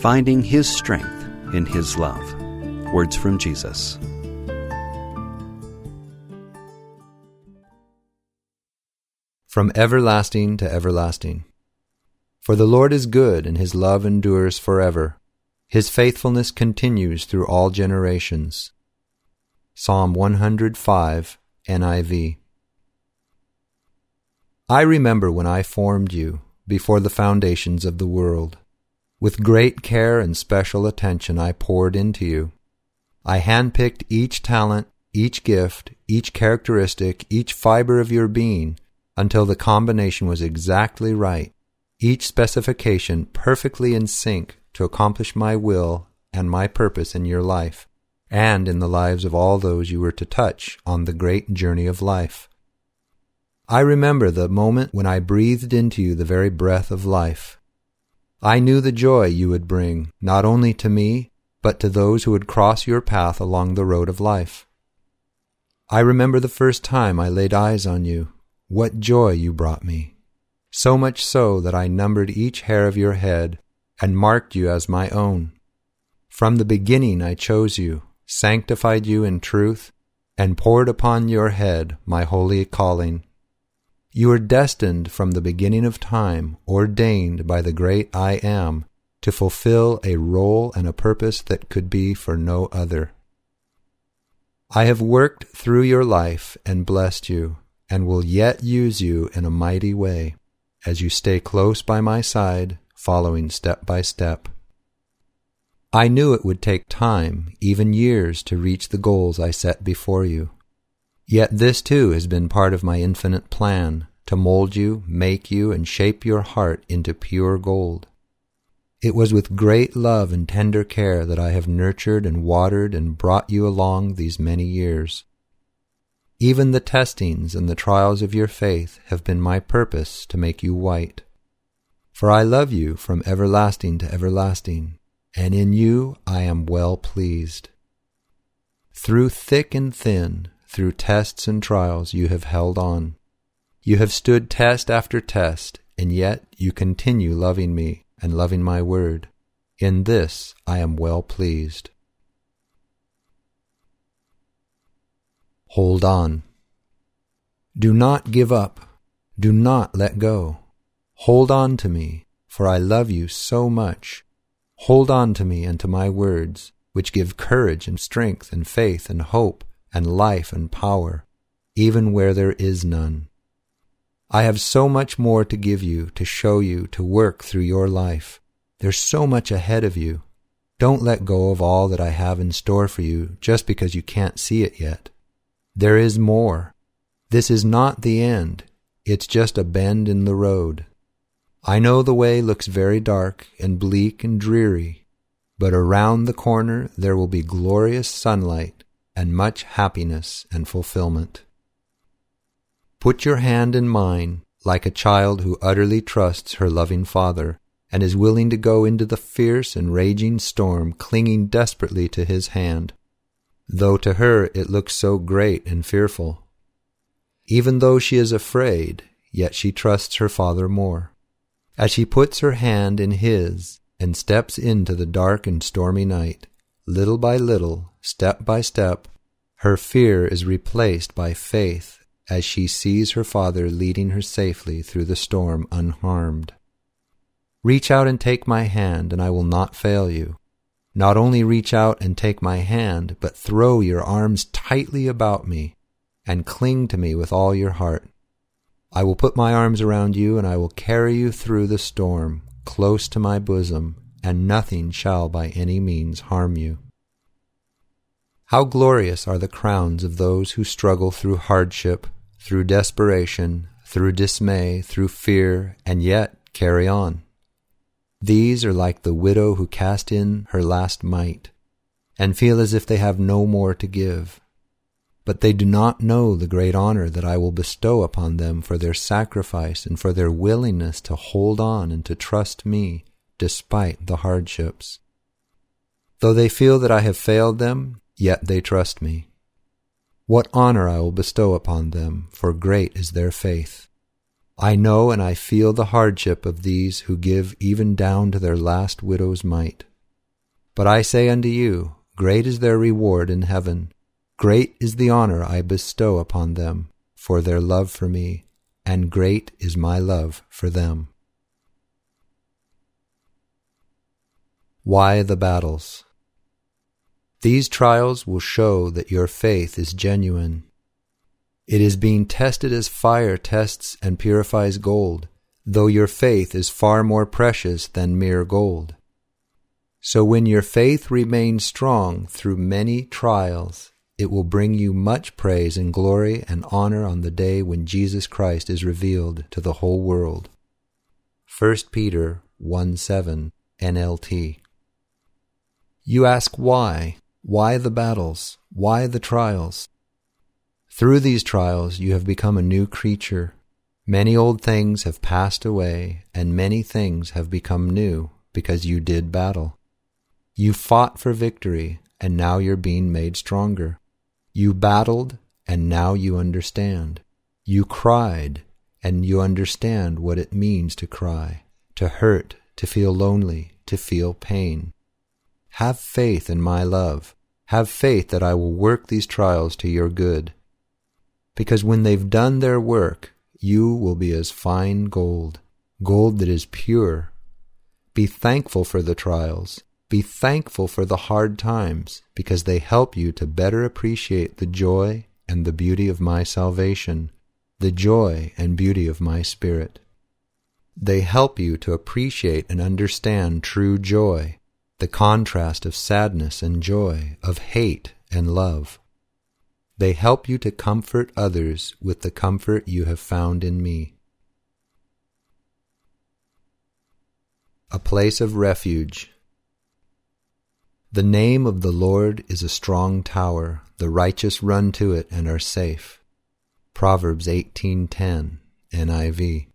finding His strength in His love. Words from Jesus. From everlasting to everlasting. For the Lord is good, and His love endures forever. His faithfulness continues through all generations. Psalm 105, NIV. I remember when I formed you, before the foundations of the world. With great care and special attention I poured into you. I handpicked each talent, each gift, each characteristic, each fiber of your being, until the combination was exactly right, each specification perfectly in sync to accomplish my will and my purpose in your life, and in the lives of all those you were to touch on the great journey of life. I remember the moment when I breathed into you the very breath of life. I knew the joy you would bring, not only to me, but to those who would cross your path along the road of life. I remember the first time I laid eyes on you, what joy you brought me, so much so that I numbered each hair of your head and marked you as my own. From the beginning I chose you, sanctified you in truth, and poured upon your head my holy calling. You were destined from the beginning of time, ordained by the great I Am, to fulfill a role and a purpose that could be for no other. I have worked through your life and blessed you, and will yet use you in a mighty way, as you stay close by my side, following step by step. I knew it would take time, even years, to reach the goals I set before you. Yet this too has been part of my infinite plan, to mold you, make you, and shape your heart into pure gold. It was with great love and tender care that I have nurtured and watered and brought you along these many years. Even the testings and the trials of your faith have been my purpose to make you white. For I love you from everlasting to everlasting, and in you I am well pleased. Through thick and thin, through tests and trials, you have held on. You have stood test after test, and yet you continue loving me and loving my word. In this I am well pleased. Hold on. Do not give up. Do not let go. Hold on to me, for I love you so much. Hold on to me and to my words, which give courage and strength and faith and hope and life and power, even where there is none. I have so much more to give you, to show you, to work through your life. There's so much ahead of you. Don't let go of all that I have in store for you just because you can't see it yet. There is more. This is not the end. It's just a bend in the road. I know the way looks very dark and bleak and dreary, but around the corner there will be glorious sunlight and much happiness and fulfillment. Put your hand in mine like a child who utterly trusts her loving father and is willing to go into the fierce and raging storm, clinging desperately to his hand, though to her it looks so great and fearful. Even though she is afraid, yet she trusts her father more. As she puts her hand in his and steps into the dark and stormy night, little by little, step by step, her fear is replaced by faith as she sees her father leading her safely through the storm unharmed. Reach out and take my hand, and I will not fail you. Not only reach out and take my hand, but throw your arms tightly about me and cling to me with all your heart. I will put my arms around you, and I will carry you through the storm, close to my bosom, and nothing shall by any means harm you. How glorious are the crowns of those who struggle through hardship, through desperation, through dismay, through fear, and yet carry on. These are like the widow who cast in her last mite, and feel as if they have no more to give. But they do not know the great honor that I will bestow upon them for their sacrifice and for their willingness to hold on and to trust me despite the hardships. Though they feel that I have failed them, yet they trust me. What honor I will bestow upon them, for great is their faith. I know and I feel the hardship of these who give even down to their last widow's mite, But I say unto you, great is their reward in heaven. Great is the honor I bestow upon them for their love for me, and great is my love for them. Why the battles? These trials will show that your faith is genuine. It is being tested as fire tests and purifies gold, though your faith is far more precious than mere gold. So when your faith remains strong through many trials, it will bring you much praise and glory and honor on the day when Jesus Christ is revealed to the whole world. 1 Peter 1:7 NLT. You ask why? Why the battles? Why the trials? Through these trials you have become a new creature. Many old things have passed away, and many things have become new because you did battle. You fought for victory, and now you're being made stronger. You battled, and now you understand. You cried, and you understand what it means to cry, to hurt, to feel lonely, to feel pain. Have faith in my love. Have faith that I will work these trials to your good. Because when they've done their work, you will be as fine gold, gold that is pure. Be thankful for the trials. Be thankful for the hard times, because they help you to better appreciate the joy and the beauty of my salvation, the joy and beauty of my Spirit. They help you to appreciate and understand true joy, the contrast of sadness and joy, of hate and love. They help you to comfort others with the comfort you have found in me. A place of refuge. The name of the Lord is a strong tower. The righteous run to it and are safe. Proverbs 18:10 NIV.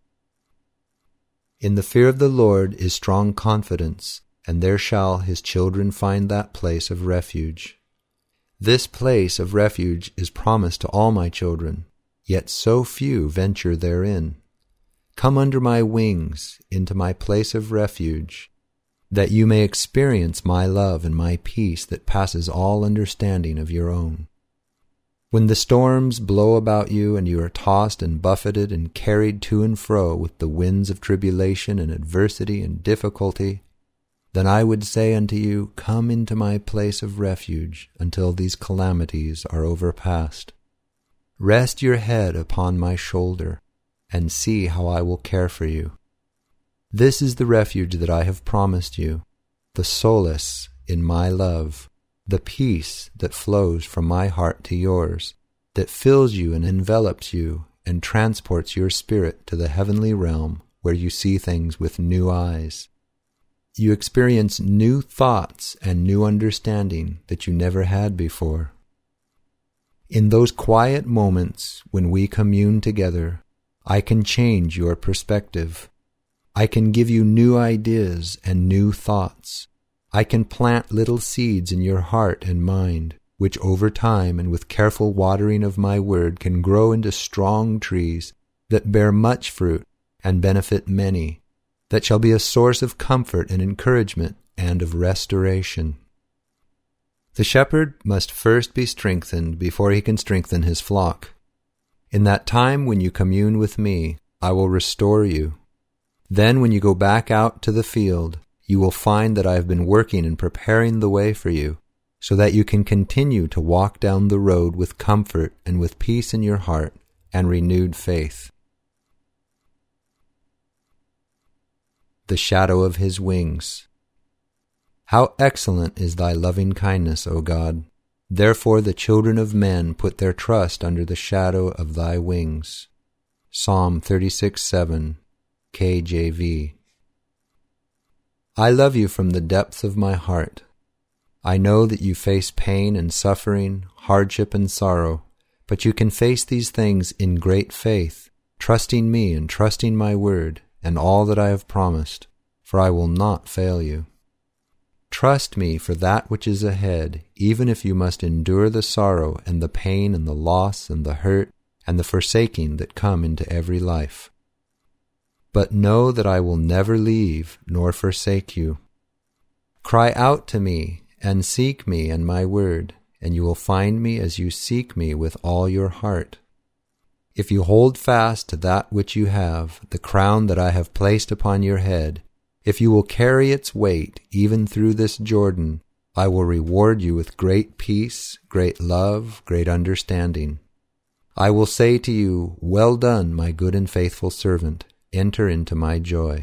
In the fear of the Lord is strong confidence, and there shall his children find that place of refuge. This place of refuge is promised to all my children, yet so few venture therein. Come under my wings, into my place of refuge, that you may experience my love and my peace that passes all understanding of your own. When the storms blow about you and you are tossed and buffeted and carried to and fro with the winds of tribulation and adversity and difficulty, then I would say unto you, come into my place of refuge until these calamities are overpast. Rest your head upon my shoulder and see how I will care for you. This is the refuge that I have promised you, the solace in my love, the peace that flows from my heart to yours, that fills you and envelops you and transports your spirit to the heavenly realm where you see things with new eyes. You experience new thoughts and new understanding that you never had before. In those quiet moments when we commune together, I can change your perspective. I can give you new ideas and new thoughts. I can plant little seeds in your heart and mind, which over time and with careful watering of my word can grow into strong trees that bear much fruit and benefit many, that shall be a source of comfort and encouragement and of restoration. The shepherd must first be strengthened before he can strengthen his flock. In that time when you commune with me, I will restore you. Then when you go back out to the field, you will find that I have been working and preparing the way for you, so that you can continue to walk down the road with comfort and with peace in your heart and renewed faith. The shadow of his wings. How excellent is thy loving kindness, O God! Therefore the children of men put their trust under the shadow of thy wings. Psalm 36:7 KJV. I love you from the depths of my heart. I know that you face pain and suffering, hardship and sorrow, but you can face these things in great faith, trusting me and trusting my word and all that I have promised, for I will not fail you. Trust me for that which is ahead, even if you must endure the sorrow and the pain and the loss and the hurt and the forsaking that come into every life. But know that I will never leave nor forsake you. Cry out to me, and seek me and my word, and you will find me as you seek me with all your heart. If you hold fast to that which you have, the crown that I have placed upon your head, if you will carry its weight even through this Jordan, I will reward you with great peace, great love, great understanding. I will say to you, well done, my good and faithful servant. Enter into my joy.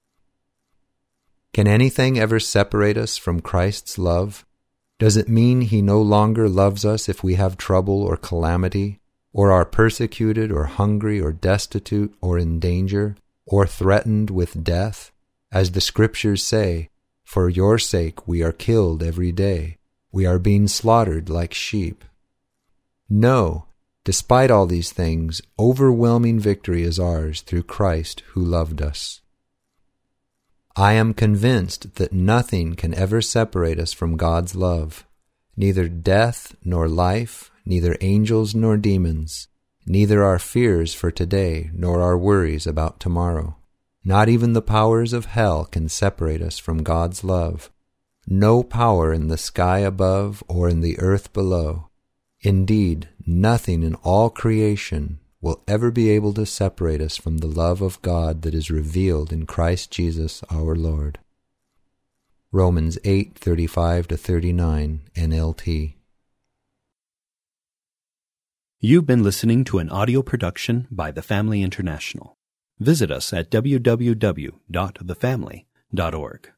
Can anything ever separate us from Christ's love? Does it mean He no longer loves us if we have trouble or calamity, or are persecuted or hungry or destitute or in danger, or threatened with death? As the Scriptures say, for your sake we are killed every day. We are being slaughtered like sheep. No, despite all these things, overwhelming victory is ours through Christ who loved us. I am convinced that nothing can ever separate us from God's love, neither death nor life, neither angels nor demons, neither our fears for today nor our worries about tomorrow. Not even the powers of hell can separate us from God's love. No power in the sky above or in the earth below. Indeed, nothing in all creation will ever be able to separate us from the love of God that is revealed in Christ Jesus our Lord. Romans 8:35-39 NLT. You've been listening to an audio production by The Family International. Visit us at www.thefamily.org.